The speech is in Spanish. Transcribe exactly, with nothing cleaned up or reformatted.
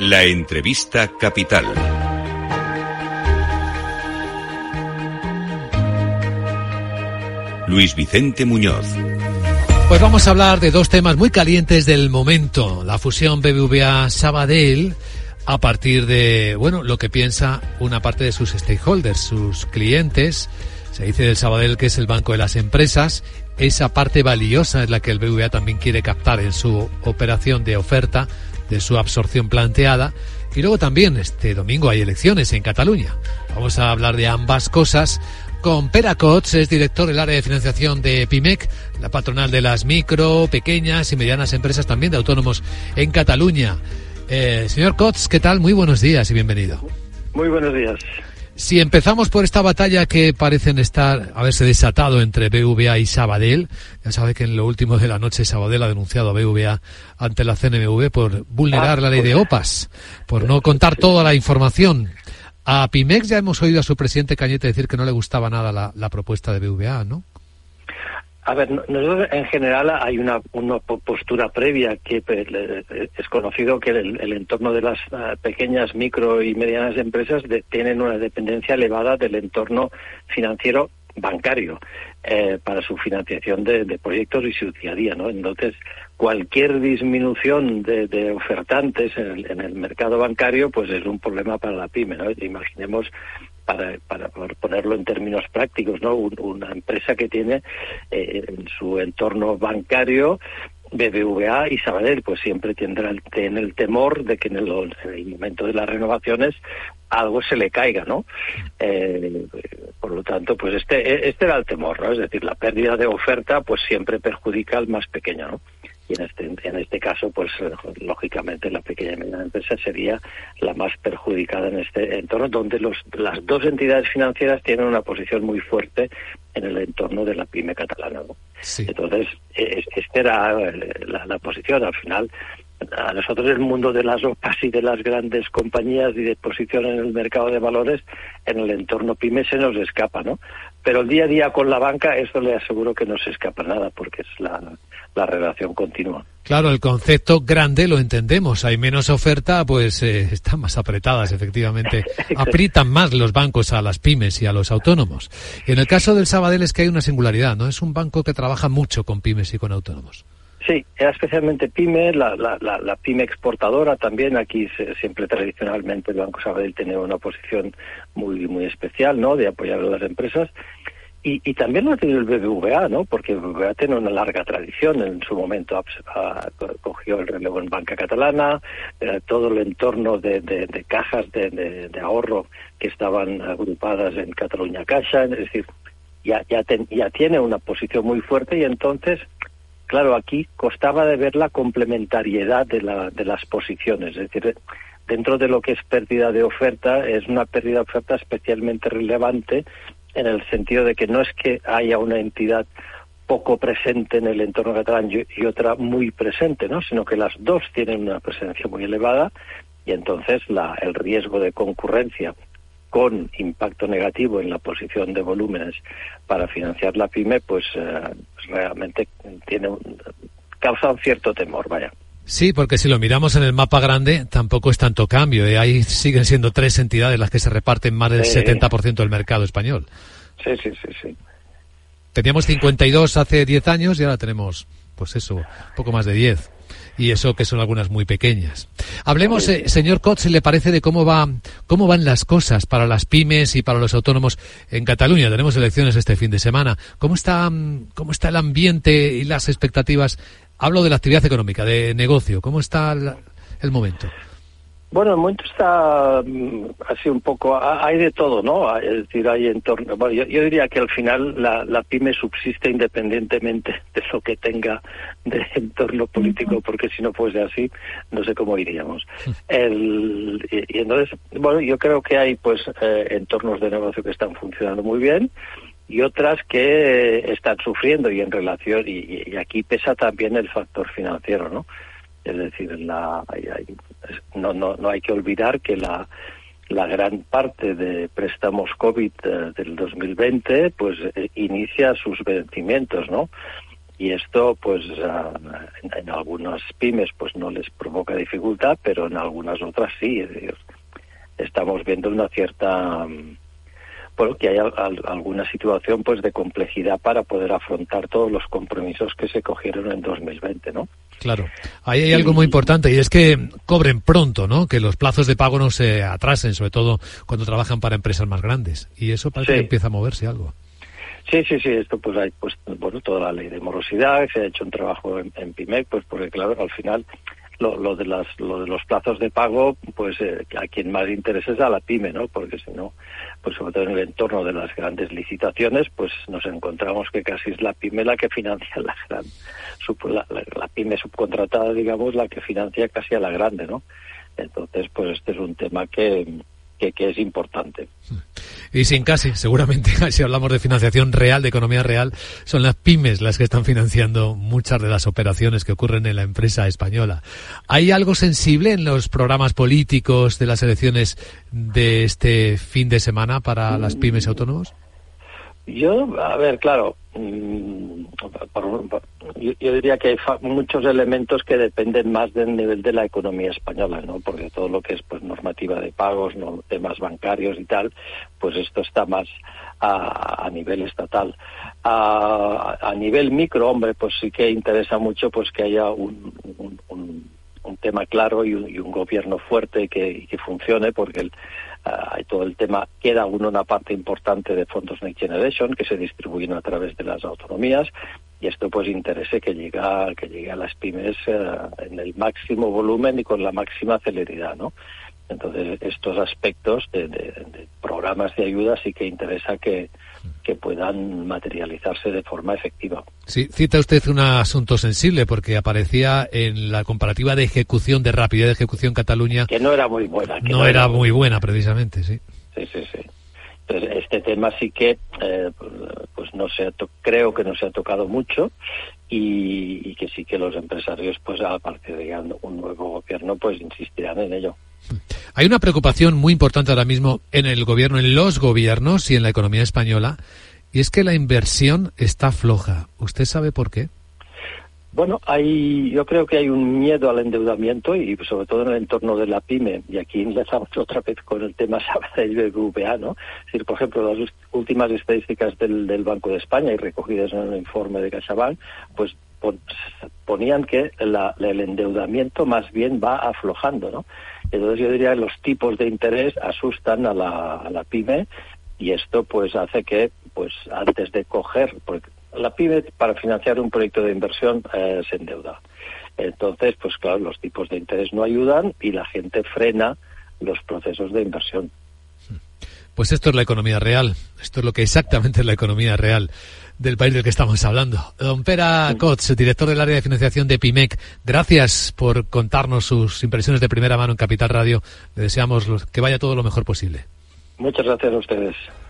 La entrevista capital. Luis Vicente Muñoz. Pues vamos a hablar de dos temas muy calientes del momento. La fusión B B V A-Sabadell a partir de, bueno, lo que piensa una parte de sus stakeholders, sus clientes. Se dice del Sabadell que es el banco de las empresas. Esa parte valiosa es la que el B B V A también quiere captar en su operación de oferta, de su absorción planteada. Y luego también este domingo hay elecciones en Cataluña. Vamos a hablar de ambas cosas con Pere Cots, es director del área de financiación de Pimec, la patronal de las micro, pequeñas y medianas empresas, también de autónomos en Cataluña. Eh, señor Cots, ¿qué tal? Muy buenos días y bienvenido. Muy buenos días. Si empezamos por esta batalla que parecen estar haberse desatado entre B B V A y Sabadell, ya sabe que en lo último de la noche Sabadell ha denunciado a B B V A ante la C N M V por vulnerar ah, la ley pues, de OPAs, por no contar sí. toda la información. A Pimec ya hemos oído a su presidente Cañete decir que no le gustaba nada la, la propuesta de B B V A, ¿no? A ver, nosotros en general hay una, una postura previa que es conocido que el, el entorno de las pequeñas, micro y medianas empresas de, tienen una dependencia elevada del entorno financiero bancario eh, para su financiación de, de proyectos y su día a día, ¿no? Entonces, cualquier disminución de, de ofertantes en el, en el mercado bancario, pues es un problema para la pyme, ¿no? Imaginemos, para, para ponerlo en términos prácticos, ¿no? Un, una empresa que tiene eh, en su entorno bancario B B V A y Sabadell, pues siempre tendrá el, tiene el temor de que en el, en el momento de las renovaciones algo se le caiga, ¿no? Eh, por lo tanto, pues este este era el temor, ¿no? Es decir, la pérdida de oferta pues siempre perjudica al más pequeño, ¿no? Y en este en este caso, pues lógicamente la pequeña y mediana empresa sería la más perjudicada en este entorno, donde los las dos entidades financieras tienen una posición muy fuerte en el entorno de la pyme catalana, ¿no? Sí. Entonces, esta era la, la posición. Al final, a nosotros el mundo de las OPAs y de las grandes compañías y de posición en el mercado de valores, en el entorno pyme se nos escapa, ¿no? Pero el día a día con la banca, esto le aseguro que no se escapa nada, porque es la, la relación continua. Claro, el concepto grande lo entendemos. Hay menos oferta, pues eh, están más apretadas, efectivamente. Aprietan más los bancos a las pymes y a los autónomos. Y en el caso del Sabadell es que hay una singularidad, ¿no? Es un banco que trabaja mucho con pymes y con autónomos. Sí, era especialmente pyme, la, la, la, la pyme exportadora también. Aquí se, siempre tradicionalmente el Banco Sabadell tiene una posición muy muy especial, ¿no? De apoyar a las empresas. Y, y también lo ha tenido el B B V A, ¿no? Porque el B B V A tiene una larga tradición. En su momento a, a, cogió el relevo en Banca Catalana, eh, todo el entorno de, de, de cajas de, de, de ahorro que estaban agrupadas en Catalunya Caixa. Es decir, ya, ya, ten, ya tiene una posición muy fuerte y entonces, claro, aquí costaba de ver la complementariedad de, la, de las posiciones. Es decir, dentro de lo que es pérdida de oferta, es una pérdida de oferta especialmente relevante en el sentido de que no es que haya una entidad poco presente en el entorno catalán y otra muy presente, ¿no? Sino que las dos tienen una presencia muy elevada y entonces la, el riesgo de concurrencia con impacto negativo en la posición de volúmenes para financiar la pyme, pues, eh, pues realmente tiene un, causa un cierto temor, vaya. Sí, porque si lo miramos en el mapa grande, tampoco es tanto cambio, ¿eh? Ahí siguen siendo tres entidades las que se reparten más del sí. setenta por ciento del mercado español. Sí, sí, sí, sí. Teníamos cincuenta y dos hace diez años y ahora tenemos, pues eso, poco más de diez. Y eso que son algunas muy pequeñas. Hablemos, sí. eh, señor Cots, ¿le parece de cómo va, cómo van las cosas para las pymes y para los autónomos en Cataluña? Tenemos elecciones este fin de semana. ¿Cómo está, cómo está el ambiente y las expectativas? Hablo de la actividad económica, de negocio. ¿Cómo está el, el momento? Bueno, el momento está así un poco, hay de todo, ¿no? Es decir, hay entorno. Bueno, yo, yo diría que al final la, la pyme subsiste independientemente de lo que tenga de entorno político, porque si no fuese así, no sé cómo iríamos. El, y, y entonces, bueno, yo creo que hay pues eh, entornos de negocio que están funcionando muy bien y otras que están sufriendo y en relación, y, y aquí pesa también el factor financiero, ¿no? Es decir, la, hay, hay, no, no, no hay que olvidar que la, la gran parte de préstamos COVID eh, del dos mil veinte pues eh, inicia sus vencimientos, ¿no? y esto pues en, en algunas pymes pues no les provoca dificultad, pero en algunas otras sí. Es decir, estamos viendo una cierta, bueno, que hay al, alguna situación pues de complejidad para poder afrontar todos los compromisos que se cogieron en dos mil veinte, ¿no? Claro, ahí hay algo muy importante y es que cobren pronto, ¿no? Que los plazos de pago no se atrasen, sobre todo cuando trabajan para empresas más grandes, y eso parece sí. que empieza a moverse algo. Sí, sí, sí, esto pues hay pues bueno, toda la ley de morosidad, se ha hecho un trabajo en, en Pimec, pues porque claro, al final lo, lo de las lo de los plazos de pago, pues eh, a quien más interesa es a la pyme, ¿no? Porque si no, pues sobre todo en el entorno de las grandes licitaciones, pues nos encontramos que casi es la pyme la que financia la gran la, la, la pyme subcontratada, digamos, la que financia casi a la grande, ¿no? Entonces, pues este es un tema que Que, que es importante. Y sin casi, seguramente, si hablamos de financiación real, de economía real, son las pymes las que están financiando muchas de las operaciones que ocurren en la empresa española. ¿Hay algo sensible en los programas políticos de las elecciones de este fin de semana para las pymes y autónomos? Yo, a ver, claro, yo, yo diría que hay fa- muchos elementos que dependen más del nivel de la economía española, ¿no? Porque todo lo que es pues normativa de pagos, no, temas bancarios y tal, pues esto está más a, a nivel estatal. A, a nivel micro, hombre, pues sí que interesa mucho pues que haya un, un, un, un tema claro y un, y un gobierno fuerte que, que funcione, porque el hay uh, todo el tema, queda aún una parte importante de fondos Next Generation que se distribuyen a través de las autonomías, y esto pues interese que llegue, que llegue a las pymes uh, en el máximo volumen y con la máxima celeridad, ¿no? Entonces estos aspectos de, de, de programas de ayuda sí que interesa que, que puedan materializarse de forma efectiva. Sí, cita usted un asunto sensible porque aparecía en la comparativa de ejecución, de rapidez de ejecución Cataluña. Que no era muy buena. Que no, no era, era muy buena, precisamente, sí. Sí, sí, sí. Entonces este tema sí que, eh, pues no se ha to- creo que no se ha tocado mucho y, y que sí que los empresarios, pues a partir de un nuevo gobierno, pues insistirán en ello. Hay una preocupación muy importante ahora mismo en el gobierno, en los gobiernos y en la economía española, y es que la inversión está floja. ¿Usted sabe por qué? Bueno, hay, yo creo que hay un miedo al endeudamiento y sobre todo en el entorno de la pyme, y aquí enlazamos otra vez con el tema Sabadell B B V A, ¿no? Es decir, por ejemplo, las últimas estadísticas del, del Banco de España y recogidas en el informe de CaixaBank, pues ponían que la, el endeudamiento más bien va aflojando, ¿no? Entonces yo diría que los tipos de interés asustan a la, a la pyme, y esto pues hace que pues antes de coger, porque la pyme para financiar un proyecto de inversión eh, se endeuda. Entonces pues claro, los tipos de interés no ayudan y la gente frena los procesos de inversión. Pues esto es la economía real, esto es lo que exactamente es la economía real del país del que estamos hablando. Don Pere Cots, director del área de financiación de Pimec, gracias por contarnos sus impresiones de primera mano en Capital Radio. Le deseamos que vaya todo lo mejor posible. Muchas gracias a ustedes.